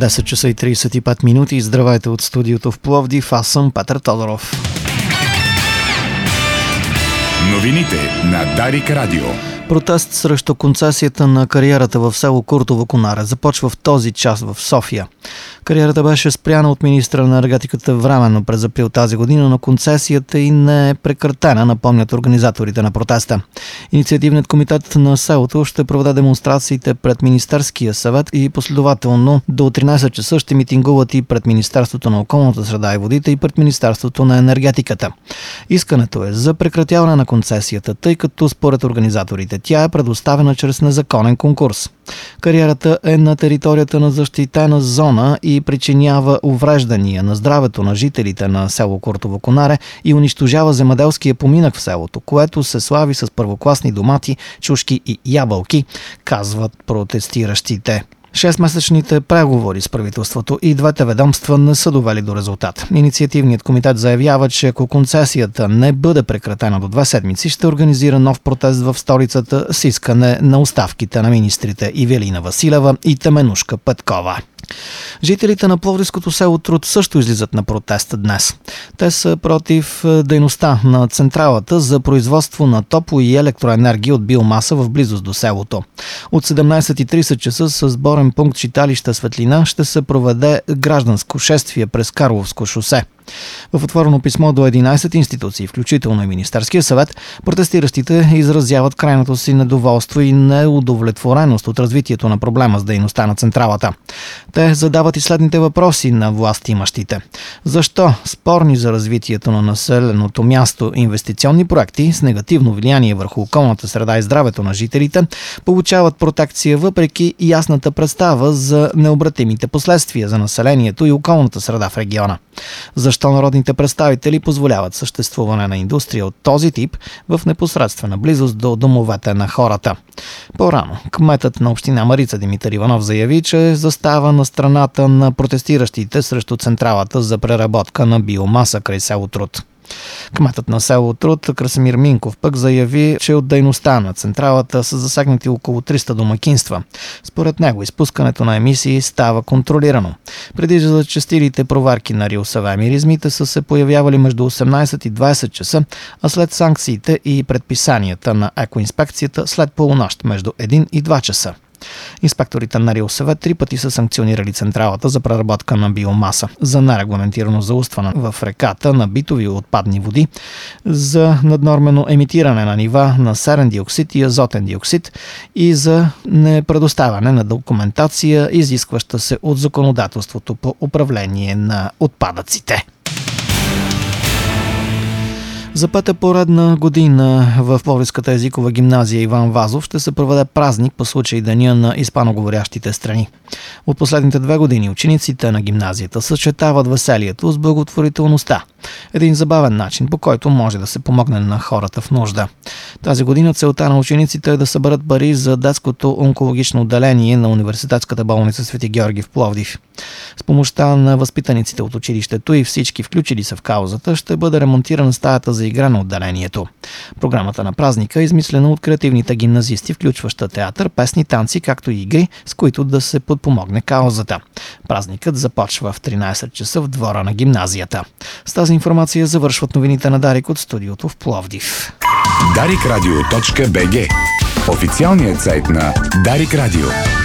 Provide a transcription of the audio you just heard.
10 часа и 35 минути. Здравейте от студиото в Пловдив. Аз съм Петър Тодоров. Новините на Дарик Радио. Протест срещу концесията на кариерата в село Куртово Конаре започва в този час в София. Кариерата беше спряна от министра на енергетиката временно през април тази година, но концесията и не е прекратена, напомнят организаторите на протеста. Инициативният комитет на селото ще проведе демонстрациите пред Министерския съвет и последователно до 13 часа ще митингуват и пред Министерството на околната среда и водите и пред Министерството на енергетиката. Искането е за прекратяване на концесията, тъй като според организаторите тя е предоставена чрез незаконен конкурс. Кариерата е на територията на защитена зона и причинява увреждания на здравето на жителите на село Куртово Конаре и унищожава земеделския поминък в селото, което се слави с първокласни домати, чушки и ябълки, казват протестиращите. 6-месечните преговори с правителството и двете ведомства не са довели до резултат. Инициативният комитет заявява, че ако концесията не бъде прекратена до 2 седмици, ще организира нов протест в столицата с искане на оставките на министрите Ивелина Василева и Теменушка Петкова. Жителите на пловдивското село Труд също излизат на протест днес. Те са против дейността на централата за производство на топло и електроенергия от биомаса в близост до селото. От 17:30 часа с сборен пункт читалища Светлина ще се проведе гражданско шествие през Карловско шосе. В отворено писмо до 11 институции, включително и Министерския съвет, протестиращите изразяват крайното си недоволство и неудовлетвореност от развитието на проблема с дейността на централата. Те задават и следните въпроси на властимащите. Защо спорни за развитието на населеното място инвестиционни проекти с негативно влияние върху околната среда и здравето на жителите получават протекция въпреки ясната представа за необратимите последствия за населението и околната среда в региона? Защо народните представители позволяват съществуване на индустрия от този тип в непосредствена близост до домовете на хората? По-рано кметът на община Марица Димитър Иванов заяви, че застава на страната на протестиращите срещу централата за преработка на биомаса край село Труд. Кметът на село Труд Красимир Минков пък заяви, че от дейността на централата са засегнати около 300 домакинства. Според него изпускането на емисии става контролирано. Преди зачестилите проверки на РИОСВ миризмите са се появявали между 18 и 20 часа, а след санкциите и предписанията на екоинспекцията след полунощ между 1 и 2 часа. Инспекторите на РИОСВ 3 пъти са санкционирали централата за преработка на биомаса, за нерегламентирано заустване в реката на битови отпадни води, за наднормено емитиране на нива на серен диоксид и азотен диоксид и за непредоставяне на документация, изискваща се от законодателството по управление на отпадъците. За пета поредна година в Пловдивската езикова гимназия Иван Вазов ще се проведе празник по случай Деня на испаноговорящите страни. От последните 2 години учениците на гимназията съчетават веселието с благотворителността. Един забавен начин, по който може да се помогне на хората в нужда. Тази година целта на учениците е да съберат пари за детското онкологично отделение на Университетската болница Свети Георги в Пловдив. С помощта на възпитаниците от училището и всички включили се в каузата ще бъде ремонтирана стаята за игра на отделението. Програмата на празника е измислена от креативните гимназисти, включваща театър, песни, танци, както и игри, с които да се подпомогне каузата. Празникът започва в 13 часа в двора на гимназията. С тази информация завършват новините на Дарик от студиото в Пловдив. Darikradio.bg – официалният сайт на Дарик Радио.